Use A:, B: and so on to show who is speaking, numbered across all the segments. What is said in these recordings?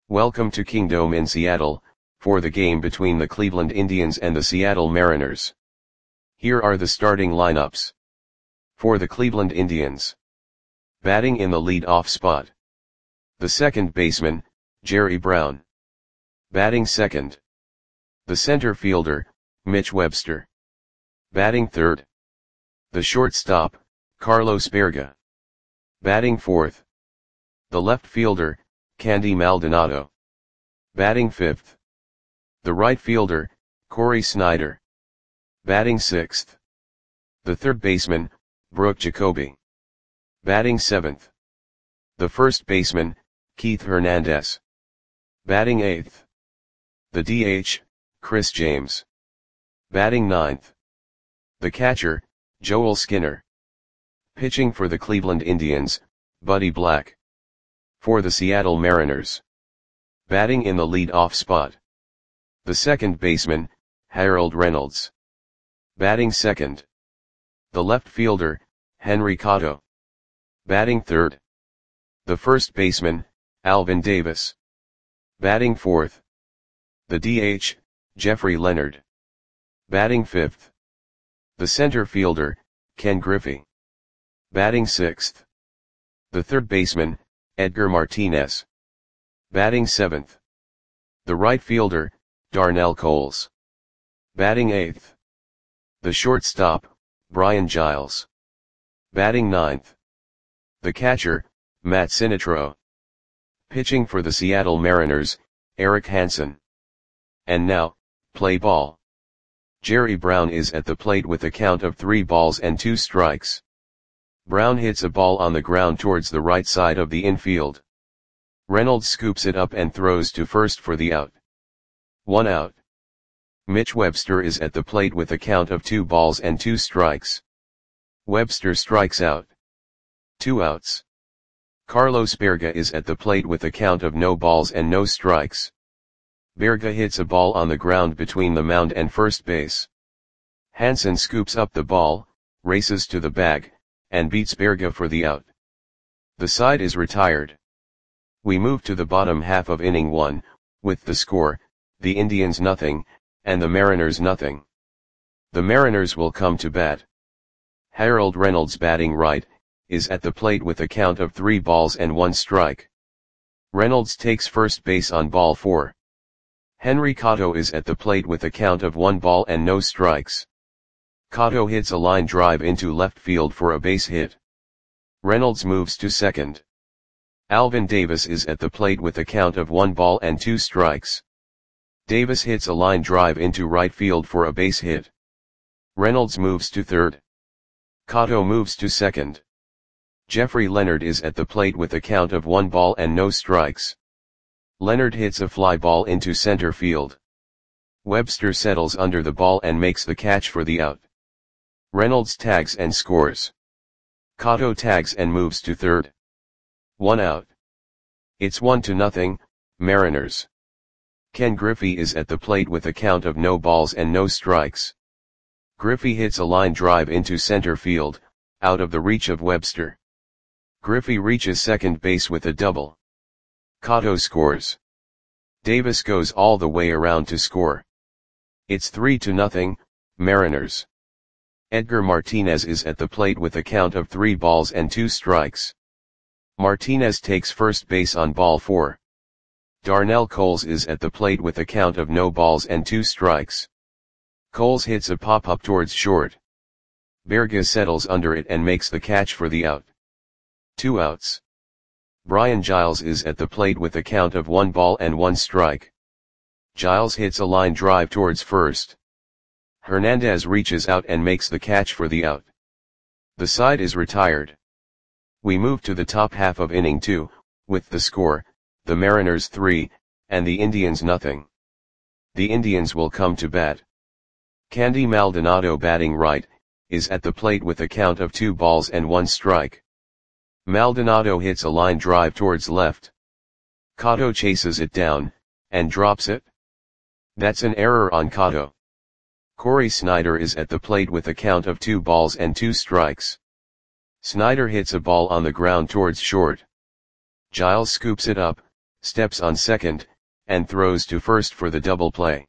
A: Welcome to Kingdome in Seattle, for the game between the Cleveland Indians and the Seattle Mariners. Here are the starting lineups. For the Cleveland Indians. Batting in the lead-off spot. The second baseman, Jerry Brown. Batting second. The center fielder, Mitch Webster. Batting third. The shortstop, Carlos Baerga. Batting fourth. The left fielder, Candy Maldonado. Batting fifth. The right fielder, Cory Snyder. Batting sixth. The third baseman, Brooke Jacoby. Batting seventh. The first baseman, Keith Hernandez. Batting eighth. The DH, Chris James. Batting ninth. The catcher, Joel Skinner. Pitching for the Cleveland Indians, Buddy Black. For the Seattle Mariners. Batting in the lead-off spot. The second baseman, Harold Reynolds. Batting second. The left fielder, Henry Cotto. Batting third. The first baseman, Alvin Davis. Batting fourth. The DH, Jeffrey Leonard. Batting fifth. The center fielder, Ken Griffey. Batting sixth. The third baseman, Edgar Martinez. Batting seventh. The right fielder, Darnell Coles. Batting eighth. The shortstop, Brian Giles. Batting ninth. The catcher, Matt Sinatro. Pitching for the Seattle Mariners, Eric Hansen. And now, play ball. Jerry Brown is at the plate with a count of 3 balls and 2 strikes. Brown hits a ball on the ground towards the right side of the infield. Reynolds scoops it up and throws to first for the out. 1 out. Mitch Webster is at the plate with a count of 2 balls and 2 strikes. Webster strikes out. 2 outs. Carlos Baerga is at the plate with a count of no balls and no strikes. Baerga hits a ball on the ground between the mound and first base. Hansen scoops up the ball, races to the bag, and beats Baerga for the out. The side is retired. We move to the bottom half of inning 1, with the score, the Indians nothing, and the Mariners nothing. The Mariners will come to bat. Harold Reynolds, batting right, is at the plate with a count of 3 balls and 1 strike. Reynolds takes first base on ball 4. Henry Cotto is at the plate with a count of 1 ball and no strikes. Cotto hits a line drive into left field for a base hit. Reynolds moves to second. Alvin Davis is at the plate with a count of 1 ball and 2 strikes. Davis hits a line drive into right field for a base hit. Reynolds moves to third. Cotto moves to second. Jeffrey Leonard is at the plate with a count of 1 ball and no strikes. Leonard hits a fly ball into center field. Webster settles under the ball and makes the catch for the out. Reynolds tags and scores. Cotto tags and moves to third. 1 out. It's 1-0, Mariners. Ken Griffey is at the plate with a count of no balls and no strikes. Griffey hits a line drive into center field, out of the reach of Webster. Griffey reaches second base with a double. Cotto scores. Davis goes all the way around to score. It's 3-0, Mariners. Edgar Martinez is at the plate with a count of 3 balls and 2 strikes. Martinez takes first base on ball 4. Darnell Coles is at the plate with a count of no balls and 2 strikes. Coles hits a pop-up towards short. Baerga settles under it and makes the catch for the out. 2 outs. Brian Giles is at the plate with a count of 1 ball and 1 strike. Giles hits a line drive towards first. Hernandez reaches out and makes the catch for the out. The side is retired. We move to the top half of inning 2, with the score, the Mariners 3, and the Indians nothing. The Indians will come to bat. Candy Maldonado, batting right, is at the plate with a count of 2 balls and 1 strike. Maldonado hits a line drive towards left. Cotto chases it down, and drops it. That's an error on Cotto. Cory Snyder is at the plate with a count of 2 balls and 2 strikes. Snyder hits a ball on the ground towards short. Giles scoops it up, steps on second, and throws to first for the double play.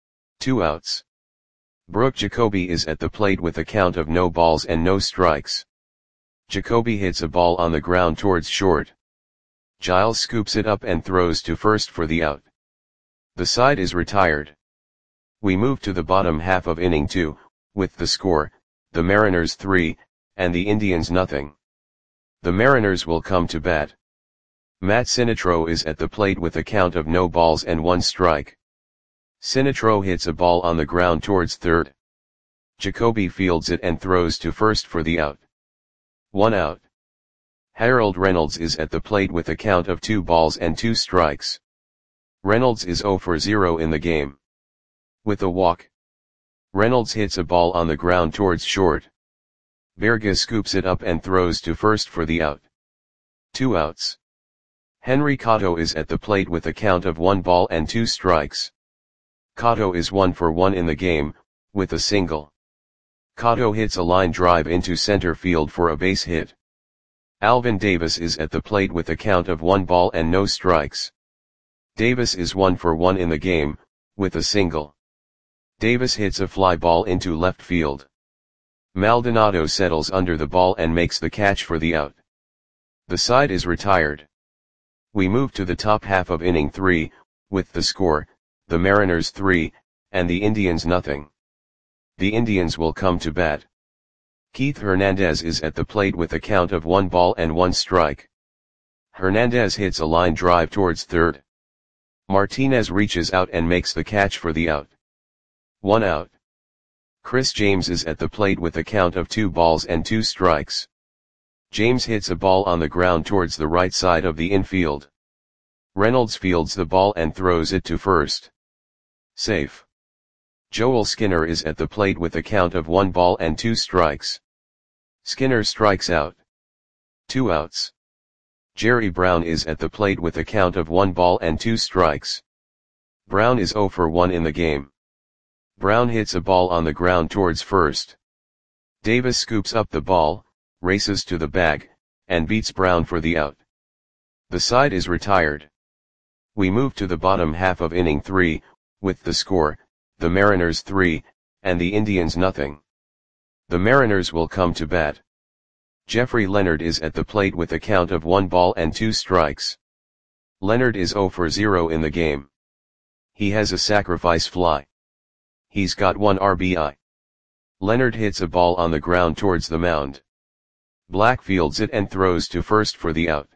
A: 2 outs. Brooke Jacoby is at the plate with a count of no balls and no strikes. Jacoby hits a ball on the ground towards short. Giles scoops it up and throws to first for the out. The side is retired. We move to the bottom half of inning 2, with the score, the Mariners 3, and the Indians nothing. The Mariners will come to bat. Matt Sinitro is at the plate with a count of no balls and 1 strike. Sinitro hits a ball on the ground towards third. Jacoby fields it and throws to first for the out. 1 out. Harold Reynolds is at the plate with a count of 2 balls and 2 strikes. Reynolds is 0 for 0 in the game. With a walk. Reynolds hits a ball on the ground towards short. Berga scoops it up and throws to first for the out. 2 outs. Henry Cotto is at the plate with a count of 1 ball and 2 strikes. Cotto is 1 for 1 in the game, with a single. Cotto hits a line drive into center field for a base hit. Alvin Davis is at the plate with a count of 1 ball and no strikes. Davis is 1 for 1 in the game, with a single. Davis hits a fly ball into left field. Maldonado settles under the ball and makes the catch for the out. The side is retired. We move to the top half of inning 3, with the score, the Mariners 3, and the Indians nothing. The Indians will come to bat. Keith Hernandez is at the plate with a count of 1 ball and 1 strike. Hernandez hits a line drive towards third. Martinez reaches out and makes the catch for the out. 1 out. Chris James is at the plate with a count of 2 balls and 2 strikes. James hits a ball on the ground towards the right side of the infield. Reynolds fields the ball and throws it to first. Safe. Joel Skinner is at the plate with a count of 1 ball and 2 strikes. Skinner strikes out. 2 outs. Jerry Brown is at the plate with a count of 1 ball and 2 strikes. Brown is 0 for 1 in the game. Brown hits a ball on the ground towards first. Davis scoops up the ball, races to the bag, and beats Brown for the out. The side is retired. We move to the bottom half of inning 3, with the score, the Mariners 3, and the Indians nothing. The Mariners will come to bat. Jeffrey Leonard is at the plate with a count of 1 ball and 2 strikes. Leonard is 0 for 0 in the game. He has a sacrifice fly. He's got 1 RBI. Leonard hits a ball on the ground towards the mound. Black fields it and throws to first for the out.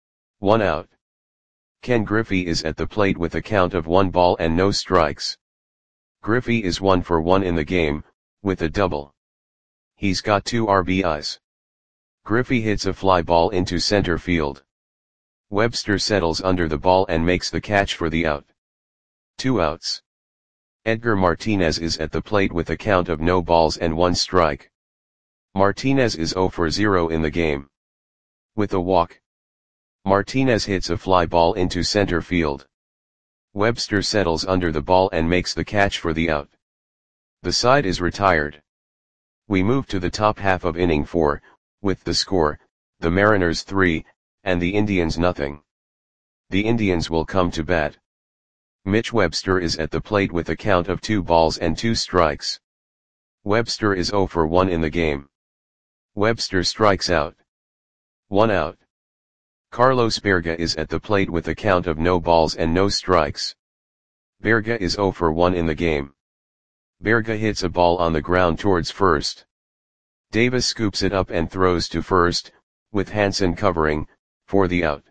A: 1 out. Ken Griffey is at the plate with a count of 1 ball and no strikes. Griffey is 1 for 1 in the game, with a double. He's got 2 RBIs. Griffey hits a fly ball into center field. Webster settles under the ball and makes the catch for the out. 2 outs. Edgar Martinez is at the plate with a count of no balls and 1 strike. Martinez is 0 for 0 in the game. With a walk. Martinez hits a fly ball into center field. Webster settles under the ball and makes the catch for the out. The side is retired. We move to the top half of inning 4, with the score, the Mariners 3, and the Indians nothing. The Indians will come to bat. Mitch Webster is at the plate with a count of 2 balls and 2 strikes. Webster is 0 for 1 in the game. Webster strikes out. 1 out. Carlos Berga is at the plate with a count of no balls and no strikes. Berga is 0 for 1 in the game. Berga hits a ball on the ground towards first. Davis scoops it up and throws to first, with Hansen covering, for the out.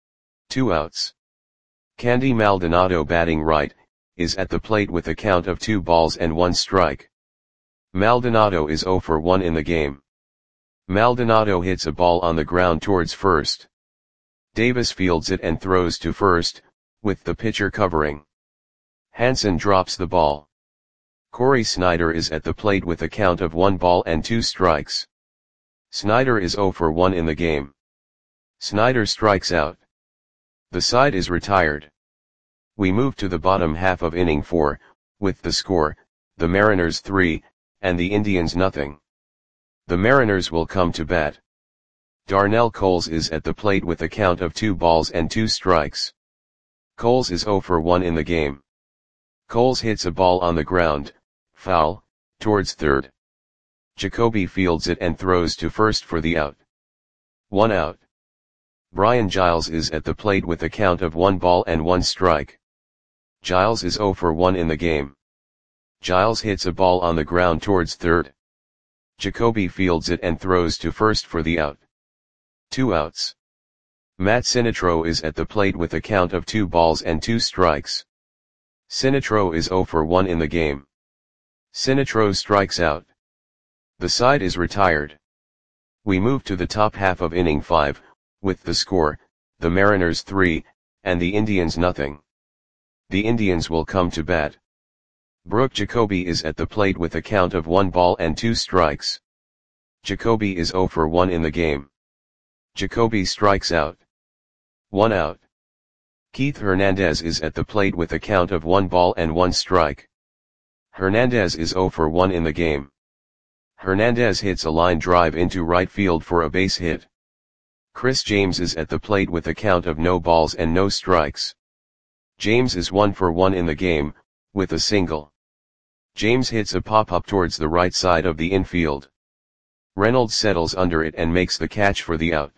A: 2 outs. Candy Maldonado batting right, is at the plate with a count of 2 balls and 1 strike. Maldonado is 0 for 1 in the game. Maldonado hits a ball on the ground towards first. Davis fields it and throws to first, with the pitcher covering. Hansen drops the ball. Corey Snyder is at the plate with a count of 1 ball and 2 strikes. Snyder is 0 for 1 in the game. Snyder strikes out. The side is retired. We move to the bottom half of inning 4, with the score, the Mariners 3, and the Indians nothing. The Mariners will come to bat. Darnell Coles is at the plate with a count of 2 balls and 2 strikes. Coles is 0 for 1 in the game. Coles hits a ball on the ground, foul, towards third. Jacoby fields it and throws to first for the out. 1 out. Brian Giles is at the plate with a count of 1 ball and 1 strike. Giles is 0 for 1 in the game. Giles hits a ball on the ground towards third. Jacoby fields it and throws to first for the out. 2 outs. Matt Sinitro is at the plate with a count of 2 balls and 2 strikes. Sinitro is 0 for 1 in the game. Sinitro strikes out. The side is retired. We move to the top half of inning 5, with the score, the Mariners 3, and the Indians nothing. The Indians will come to bat. Brooke Jacoby is at the plate with a count of 1 ball and 2 strikes. Jacoby is 0 for 1 in the game. Jacoby strikes out. 1 out. Keith Hernandez is at the plate with a count of 1 ball and 1 strike. Hernandez is 0 for 1 in the game. Hernandez hits a line drive into right field for a base hit. Chris James is at the plate with a count of no balls and no strikes. James is 1 for 1 in the game, with a single. James hits a pop-up towards the right side of the infield. Reynolds settles under it and makes the catch for the out.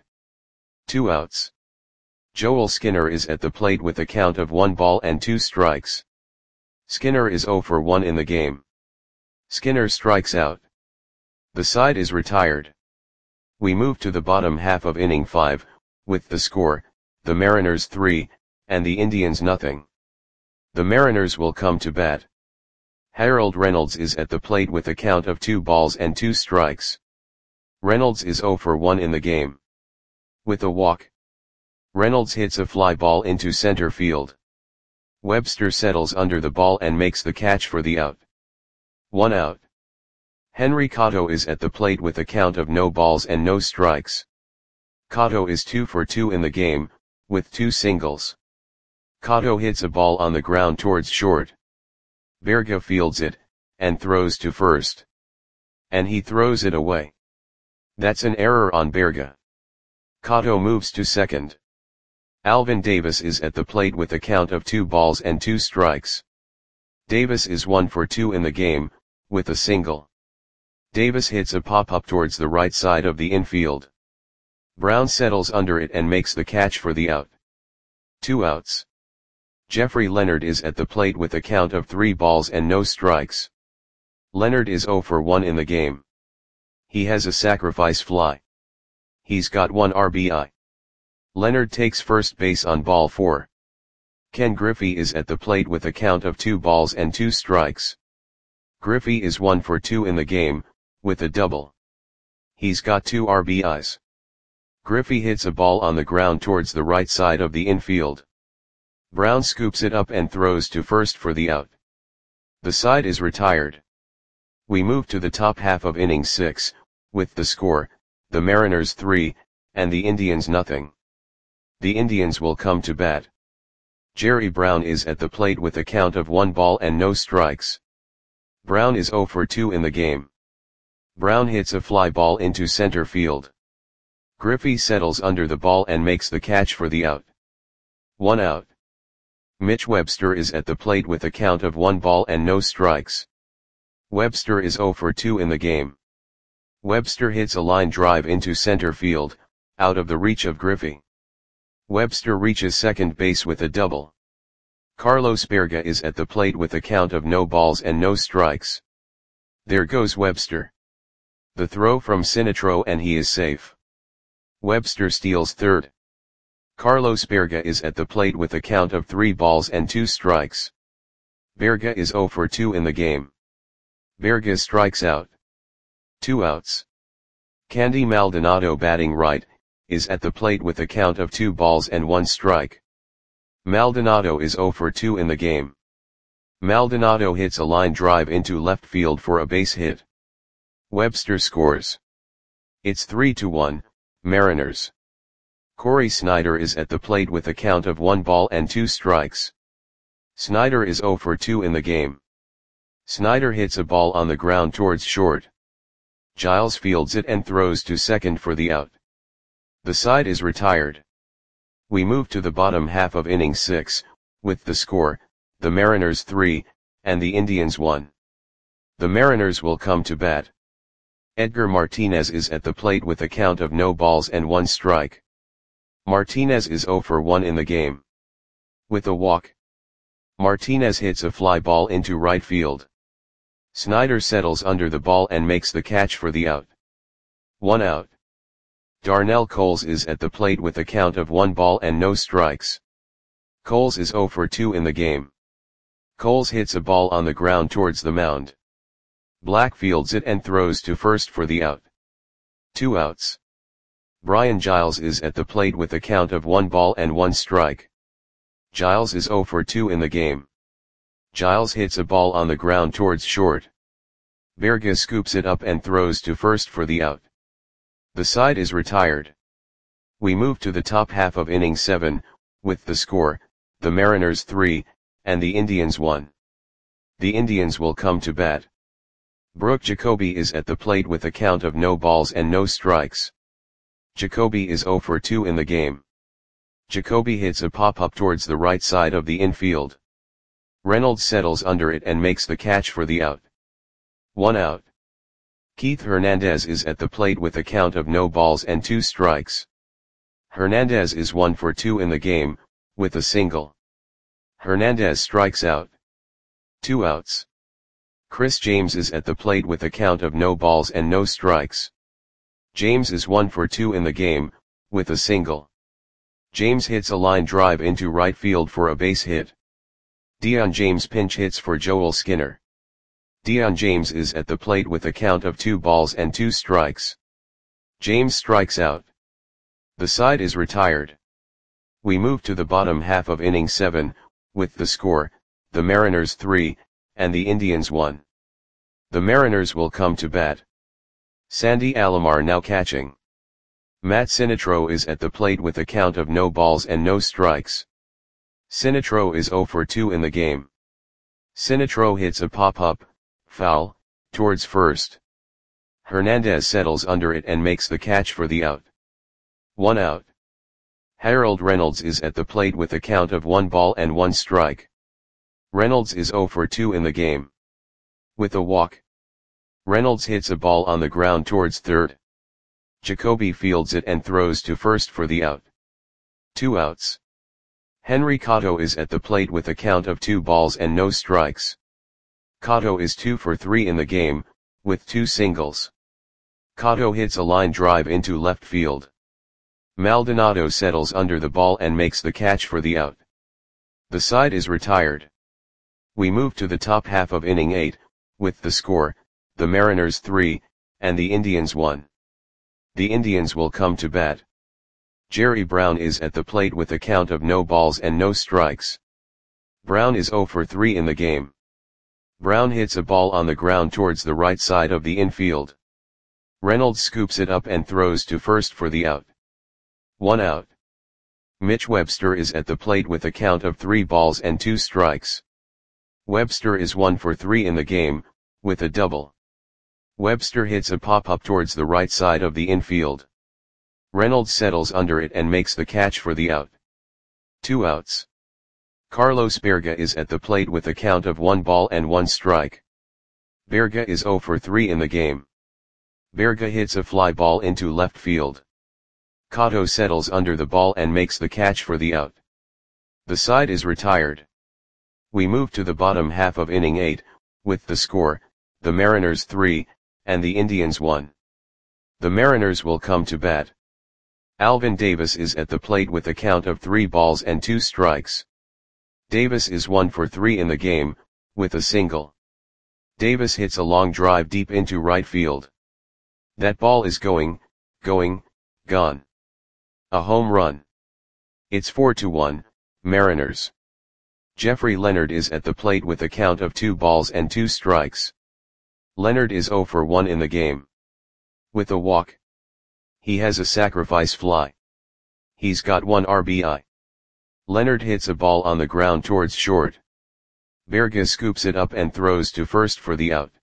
A: 2 outs. Joel Skinner is at the plate with a count of 1 ball and 2 strikes. Skinner is 0 for 1 in the game. Skinner strikes out. The side is retired. We move to the bottom half of inning 5, with the score, the Mariners 3, and the Indians nothing. The Mariners will come to bat. Harold Reynolds is at the plate with a count of 2 balls and 2 strikes. Reynolds is 0 for 1 in the game. With a walk, Reynolds hits a fly ball into center field. Webster settles under the ball and makes the catch for the out. 1 out. Henry Cotto is at the plate with a count of no balls and no strikes. Cotto is 2 for 2 in the game, with 2 singles. Cotto hits a ball on the ground towards short. Berga fields it, and throws to first. And he throws it away. That's an error on Berga. Cotto moves to second. Alvin Davis is at the plate with a count of 2 balls and 2 strikes. Davis is 1 for 2 in the game, with a single. Davis hits a pop-up towards the right side of the infield. Brown settles under it and makes the catch for the out. 2 outs. Jeffrey Leonard is at the plate with a count of 3 balls and no strikes. Leonard is 0 for 1 in the game. He has a sacrifice fly. He's got 1 RBI. Leonard takes first base on ball 4. Ken Griffey is at the plate with a count of 2 balls and 2 strikes. Griffey is 1 for 2 in the game, with a double. He's got 2 RBIs. Griffey hits a ball on the ground towards the right side of the infield. Brown scoops it up and throws to first for the out. The side is retired. We move to the top half of inning 6, with the score, the Mariners 3, and the Indians nothing. The Indians will come to bat. Jerry Brown is at the plate with a count of 1 ball and no strikes. Brown is 0 for 2 in the game. Brown hits a fly ball into center field. Griffey settles under the ball and makes the catch for the out. 1 out. Mitch Webster is at the plate with a count of 1 ball and no strikes. Webster is 0 for 2 in the game. Webster hits a line drive into center field, out of the reach of Griffey. Webster reaches second base with a double. Carlos Berga is at the plate with a count of no balls and no strikes. There goes Webster. The throw from Sinitro and he is safe. Webster steals third. Carlos Berga is at the plate with a count of 3 balls and 2 strikes. Berga is 0 for 2 in the game. Berga strikes out. 2 outs. Candy Maldonado, batting right, is at the plate with a count of 2 balls and 1 strike. Maldonado is 0 for 2 in the game. Maldonado hits a line drive into left field for a base hit. Webster scores. It's 3-1, Mariners. Corey Snyder is at the plate with a count of 1 ball and 2 strikes. Snyder is 0 for 2 in the game. Snyder hits a ball on the ground towards short. Giles fields it and throws to second for the out. The side is retired. We move to the bottom half of inning 6, with the score, the Mariners 3, and the Indians 1. The Mariners will come to bat. Edgar Martinez is at the plate with a count of no balls and 1 strike. Martinez is 0 for 1 in the game. With a walk, Martinez hits a fly ball into right field. Snyder settles under the ball and makes the catch for the out. 1 out. Darnell Coles is at the plate with a count of 1 ball and no strikes. Coles is 0 for 2 in the game. Coles hits a ball on the ground towards the mound. Black fields it and throws to first for the out. 2 outs. Brian Giles is at the plate with a count of 1 ball and 1 strike. Giles is 0 for 2 in the game. Giles hits a ball on the ground towards short. Berga scoops it up and throws to first for the out. The side is retired. We move to the top half of inning 7, with the score, the Mariners 3, and the Indians 1. The Indians will come to bat. Brooke Jacoby is at the plate with a count of no balls and no strikes. Jacoby is 0 for 2 in the game. Jacoby hits a pop-up towards the right side of the infield. Reynolds settles under it and makes the catch for the out. 1 out. Keith Hernandez is at the plate with a count of no balls and 2 strikes. Hernandez is 1 for 2 in the game, with a single. Hernandez strikes out. 2 outs. Chris James is at the plate with a count of no balls and no strikes. James is 1 for 2 in the game, with a single. James hits a line drive into right field for a base hit. Dion James pinch hits for Joel Skinner. Dion James is at the plate with a count of 2 balls and 2 strikes. James strikes out. The side is retired. We move to the bottom half of inning 7, with the score, the Mariners 3, and the Indians 1. The Mariners will come to bat. Sandy Alomar now catching. Matt Sinatro is at the plate with a count of no balls and no strikes. Sinatro is 0 for 2 in the game. Sinatro hits a pop-up, foul, towards first. Hernandez settles under it and makes the catch for the out. 1 out. Harold Reynolds is at the plate with a count of 1 ball and 1 strike. Reynolds is 0 for 2 in the game. With a walk, Reynolds hits a ball on the ground towards third. Jacoby fields it and throws to first for the out. 2 outs. Henry Cotto is at the plate with a count of 2 balls and no strikes. Cotto is 2 for 3 in the game, with 2 singles. Cotto hits a line drive into left field. Maldonado settles under the ball and makes the catch for the out. The side is retired. We move to the top half of inning 8, with the score, the Mariners 3, and the Indians 1. The Indians will come to bat. Jerry Brown is at the plate with a count of no balls and no strikes. Brown is 0 for 3 in the game. Brown hits a ball on the ground towards the right side of the infield. Reynolds scoops it up and throws to first for the out. 1 out. Mitch Webster is at the plate with a count of 3 balls and 2 strikes. Webster is 1 for 3 in the game, with a double. Webster hits a pop-up towards the right side of the infield. Reynolds settles under it and makes the catch for the out. 2 outs. Carlos Berga is at the plate with a count of 1 ball and 1 strike. Berga is 0 for 3 in the game. Berga hits a fly ball into left field. Cotto settles under the ball and makes the catch for the out. The side is retired. We move to the bottom half of inning 8, with the score, the Mariners 3, and the Indians 1. The Mariners will come to bat. Alvin Davis is at the plate with a count of 3 balls and 2 strikes. Davis is 1 for 3 in the game, with a single. Davis hits a long drive deep into right field. That ball is going, gone. A home run. It's 4-1, Mariners. Jeffrey Leonard is at the plate with a count of 2 balls and 2 strikes. Leonard is 0 for 1 in the game. With a walk, he has a sacrifice fly. He's got 1 RBI. Leonard hits a ball on the ground towards short. Berga scoops it up and throws to first for the out.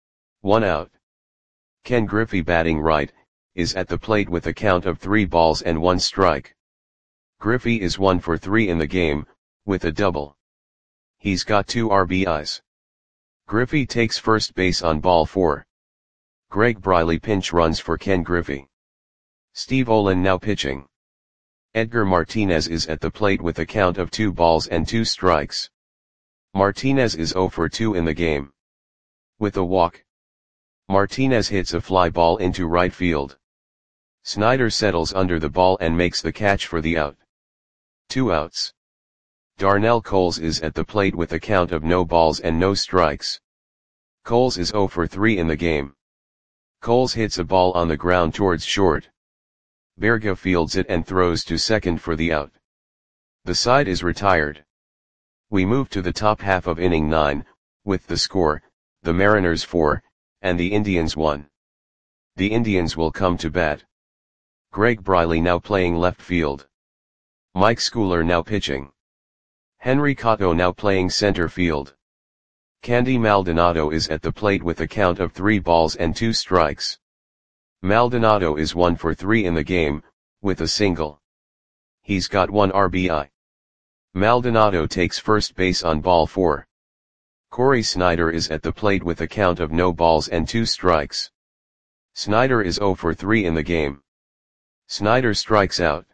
A: 1 out. Ken Griffey, batting right, is at the plate with a count of 3 balls and 1 strike. Griffey is 1 for 3 in the game, with a double. He's got 2 RBIs. Griffey takes first base on ball 4. Greg Briley pinch runs for Ken Griffey. Steve Olin now pitching. Edgar Martinez is at the plate with a count of 2 balls and 2 strikes. Martinez is 0 for 2 in the game. With a walk, Martinez hits a fly ball into right field. Snyder settles under the ball and makes the catch for the out. 2 outs. Darnell Coles is at the plate with a count of no balls and no strikes. Coles is 0 for 3 in the game. Coles hits a ball on the ground towards short. Berga fields it and throws to second for the out. The side is retired. We move to the top half of inning 9, with the score, the Mariners 4, and the Indians 1. The Indians will come to bat. Greg Briley now playing left field. Mike Schooler now pitching. Henry Cotto now playing center field. Candy Maldonado is at the plate with a count of 3 balls and 2 strikes. Maldonado is 1 for 3 in the game, with a single. He's got 1 RBI. Maldonado takes first base on ball 4. Corey Snyder is at the plate with a count of no balls and 2 strikes. Snyder is 0 for 3 in the game. Snyder strikes out.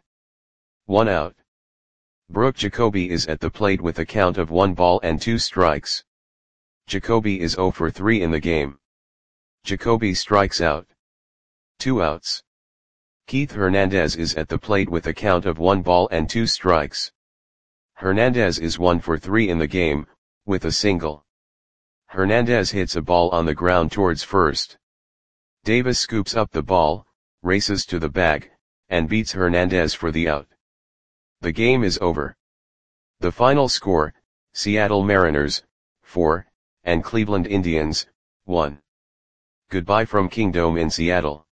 A: 1 out. Brooke Jacoby is at the plate with a count of 1 ball and 2 strikes. Jacoby is 0 for 3 in the game. Jacoby strikes out. 2 outs. Keith Hernandez is at the plate with a count of 1 ball and 2 strikes. Hernandez is 1 for 3 in the game, with a single. Hernandez hits a ball on the ground towards first. Davis scoops up the ball, races to the bag, and beats Hernandez for the out. The game is over. The final score, Seattle Mariners, 4, and Cleveland Indians, 1. Goodbye from Kingdome in Seattle.